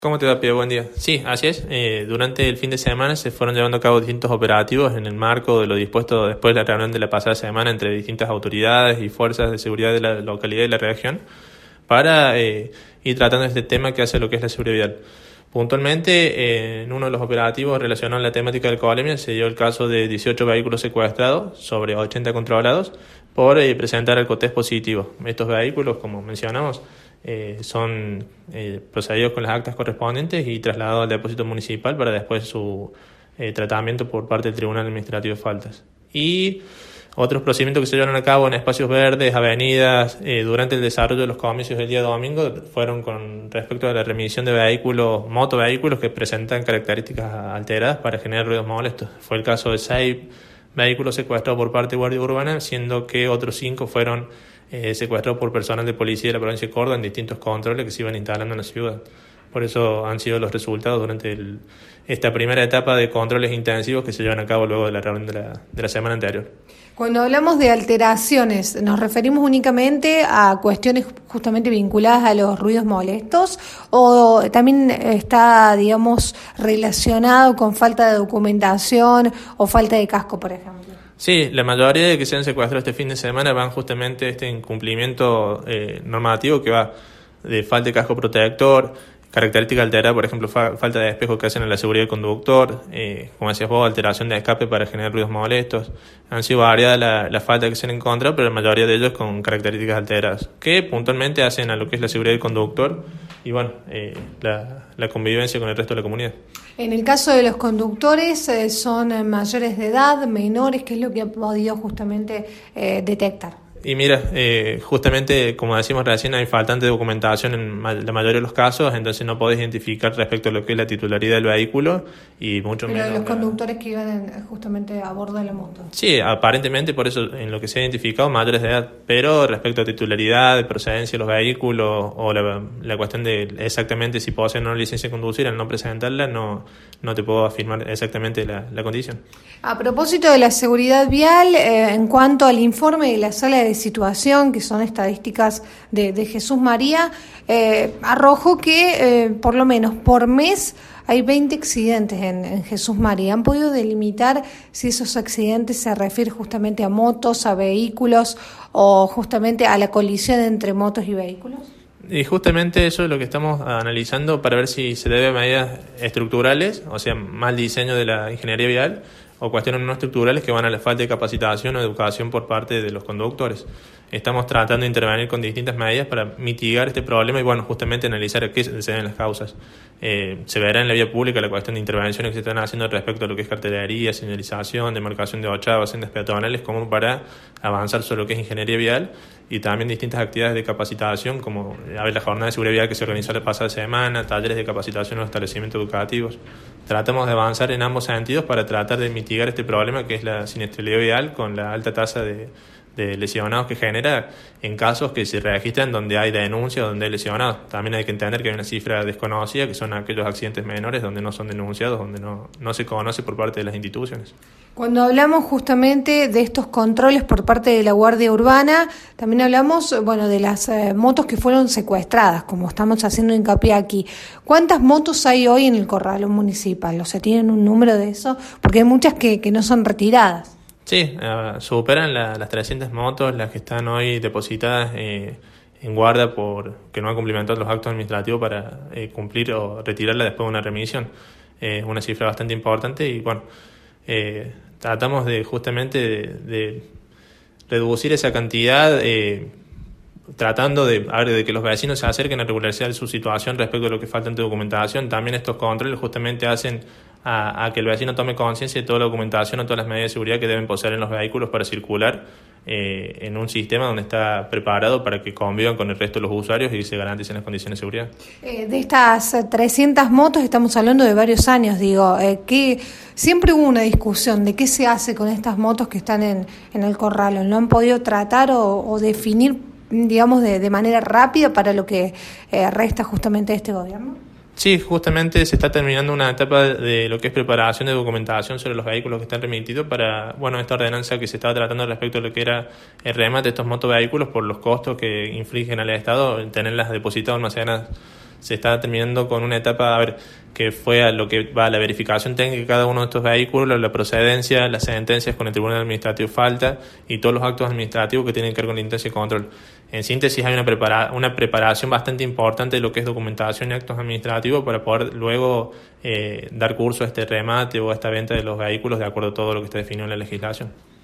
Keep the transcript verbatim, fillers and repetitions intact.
¿Cómo te va, Pío? Buen día. Sí, así es. Eh, durante el fin de semana se fueron llevando a cabo distintos operativos en el marco de lo dispuesto después de la reunión de la pasada semana entre distintas autoridades y fuerzas de seguridad de la localidad y la región para eh, ir tratando este tema que hace lo que es la seguridad vial. Puntualmente, eh, en uno de los operativos relacionados a la temática del alcoholemia se dio el caso de dieciocho vehículos secuestrados sobre ochenta controlados por eh, presentar alcotés positivo. Estos vehículos, como mencionamos, eh, son eh, procedidos con las actas correspondientes y trasladados al depósito municipal para después su eh, tratamiento por parte del Tribunal Administrativo de Faltas. Y otros procedimientos que se llevaron a cabo en espacios verdes, avenidas, eh, durante el desarrollo de los comicios del día domingo fueron con respecto a la remisión de vehículos, motovehículos que presentan características alteradas para generar ruidos molestos. Fue el caso de seis vehículos secuestrados por parte de Guardia Urbana, siendo que otros cinco fueron eh, secuestrados por personal de policía de la provincia de Córdoba en distintos controles que se iban instalando en la ciudad. Por eso han sido los resultados durante el, esta primera etapa de controles intensivos que se llevan a cabo luego de la reunión de la, de la semana anterior. Cuando hablamos de alteraciones, ¿nos referimos únicamente a cuestiones justamente vinculadas a los ruidos molestos o también está, digamos, relacionado con falta de documentación o falta de casco, por ejemplo? Sí, la mayoría de que se han secuestrado este fin de semana van justamente a este incumplimiento eh, normativo que va de falta de casco protector, característica alterada, por ejemplo, fa- falta de espejo que hacen a la seguridad del conductor, eh, como decías vos, alteración de escape para generar ruidos molestos. Han sido variadas las la faltas que se han encontrado, pero la mayoría de ellos con características alteradas, que puntualmente hacen a lo que es la seguridad del conductor y, bueno, eh, la, la convivencia con el resto de la comunidad. En el caso de los conductores, eh, ¿son mayores de edad, menores? ¿Qué es lo que ha podido justamente eh, detectar? Y mira, eh, justamente como decimos recién, hay faltante documentación en ma- la mayoría de los casos, entonces no podés identificar respecto a lo que es la titularidad del vehículo y mucho Pero menos... de los la... conductores que iban en, justamente a bordo de la moto. Sí, aparentemente por eso en lo que se ha identificado mayores de edad, pero respecto a titularidad, de procedencia de los vehículos o la, la cuestión de exactamente si poseen una licencia de conducir al no presentarla, no, no te puedo afirmar exactamente la, la condición. A propósito de la seguridad vial, eh, en cuanto al informe de la sala de situación, que son estadísticas de, de Jesús María, eh, arrojó que eh, por lo menos por mes hay veinte accidentes en, en Jesús María. ¿Han podido delimitar si esos accidentes se refieren justamente a motos, a vehículos o justamente a la colisión entre motos y vehículos? Y justamente eso es lo que estamos analizando para ver si se debe a medidas estructurales, o sea, mal diseño de la ingeniería vial, o cuestiones no estructurales que van a la falta de capacitación o educación por parte de los conductores. Estamos tratando de intervenir con distintas medidas para mitigar este problema y, bueno, justamente analizar a qué se deben las causas. Eh, se verá en la vía pública la cuestión de intervenciones que se están haciendo respecto a lo que es cartelería, señalización, demarcación de ochavas, sendas peatonales, como para avanzar sobre lo que es ingeniería vial y también distintas actividades de capacitación, como a ver, la jornada de seguridad vial que se organizó la pasada semana, talleres de capacitación en los establecimientos educativos. Tratamos de avanzar en ambos sentidos para tratar de mitigar este problema que es la siniestralidad vial con la alta tasa de, de lesionados que genera en casos que se registran donde hay denuncias, donde hay lesionados. También hay que entender que hay una cifra desconocida, que son aquellos accidentes menores donde no son denunciados, donde no, no se conoce por parte de las instituciones. Cuando hablamos justamente de estos controles por parte de la Guardia Urbana, también hablamos, bueno, de las eh, motos que fueron secuestradas, como estamos haciendo hincapié aquí. ¿Cuántas motos hay hoy en el corralón municipal? ¿O sea, tienen un número de eso? Porque hay muchas que, que no son retiradas. Sí, uh, superan la, las trescientas motos, las que están hoy depositadas eh, en guardia por que no han cumplimentado los actos administrativos para eh, cumplir o retirarla después de una remisión. Es eh, una cifra bastante importante y, bueno, eh, tratamos de justamente de, de reducir esa cantidad, eh, tratando de, a ver, de que los vecinos se acerquen a regularizar su situación respecto a lo que falta en documentación. También estos controles justamente hacen a, a que el vecino tome conciencia de toda la documentación o todas las medidas de seguridad que deben poseer en los vehículos para circular eh, en un sistema donde está preparado para que convivan con el resto de los usuarios y se garanticen las condiciones de seguridad. Eh, de estas trescientas motos estamos hablando de varios años, digo, eh, que siempre hubo una discusión de qué se hace con estas motos que están en, en el corralón. ¿No han podido tratar o, o definir, digamos, de, de manera rápida para lo que eh, resta justamente de este gobierno? Sí, justamente se está terminando una etapa de lo que es preparación de documentación sobre los vehículos que están remitidos para, bueno, esta ordenanza que se estaba tratando respecto a lo que era el remate de estos motovehículos por los costos que infligen al Estado en tenerlas depositadas almacenadas. se está terminando con una etapa, a ver, que fue a lo que va a la verificación técnica de cada uno de estos vehículos, la procedencia, las sentencias con el Tribunal Administrativo Falta y todos los actos administrativos que tienen que ver con la instancia de control. En síntesis, hay una, prepara- una preparación bastante importante de lo que es documentación y actos administrativos para poder luego eh, dar curso a este remate o a esta venta de los vehículos de acuerdo a todo lo que está definido en la legislación.